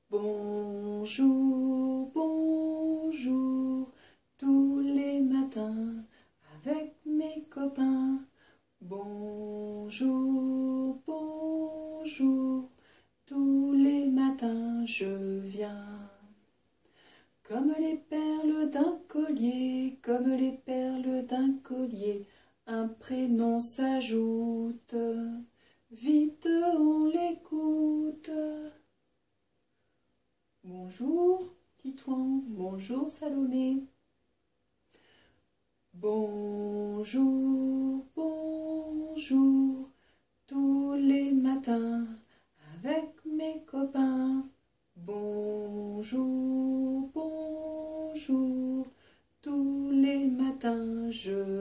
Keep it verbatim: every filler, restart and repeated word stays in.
Bonjour, bonjour, tous les matins avec mes copains. Bonjour, bonjour, tous les matins je viens. Comme les perles d'un collier, comme les perles d'un collier, un prénom s'ajoute. Vite on l'écoute. Bonjour Titouan, bonjour Salomé. Bonjour, bonjour, tous les matins avec mes copains. Bonjour, bonjour, tous les matins je